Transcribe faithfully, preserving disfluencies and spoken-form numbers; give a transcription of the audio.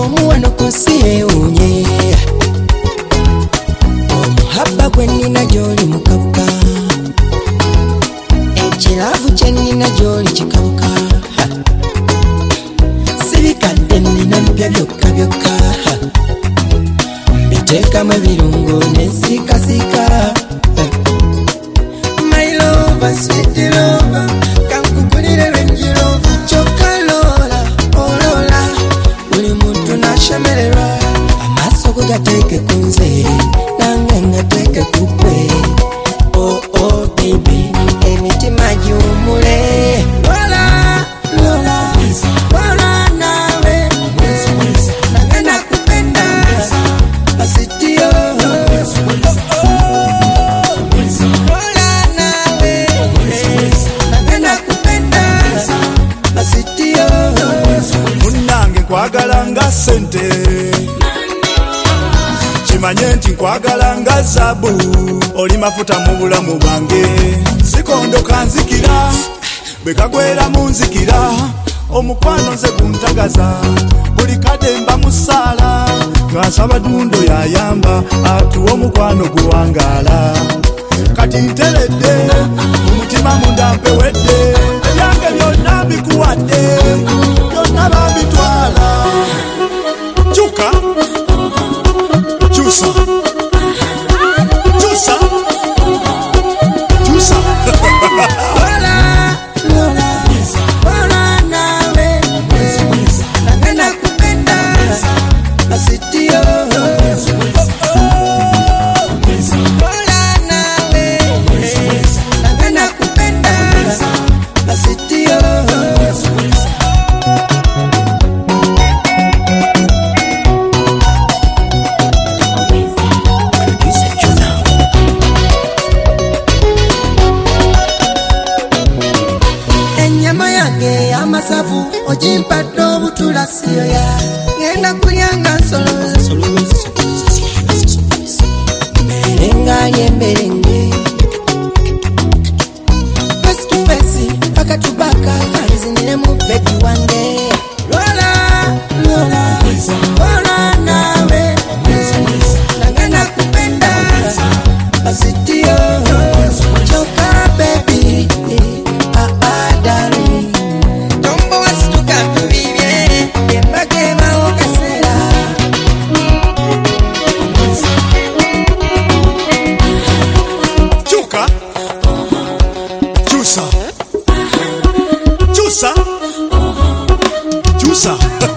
omuwano kusiye unye omuhaba gwe nina gy'oli mukabuka ekiraavu kye nina gy'oli kikabuka sibikadde nina bipya byokka byokka mbiteekamu ebirungo nensiikasiika my lover sweet lover kankugulire Range Rover kyokka loola oloola buli muntu n'ashemererwa amaaso go gateeke ku nze nange ngateeke ku ggwe oh oh baby emitima giwummule loola loola loola nawe nange nakupenda basitio loola nawe nange nakupenda basitio munnange nkwagala nga ssente kimanye nti nkwagala nga zaabu oli mafuta mu bulamu bwange sikondoka nzikira bwe kagwera mu nzikira omukwano nze guntagaza buli kadde mba musaala ngansaba dundo yayamba atuwa omukwano guwangaala kati nteredde omutima munda mpewedde ebyange byonna mbikuwadde byonna bambitwala kyuka kyusa kyusa kyusa loola loola loola nawe nange nakupenda basitio loola nawe nange nakupenda basitio enyama yange amasavu ogimpadde obutula siyoya ngenda kulyanga nsoloza mberengali emberenge face to face paka tubaka kaliziniremu bebi wange loola loola loola nawe nange nakupenda basitio choka baby ah ah darling tombo wasituka tubibye embagema okasera kyuka kyusa kyusa kyusa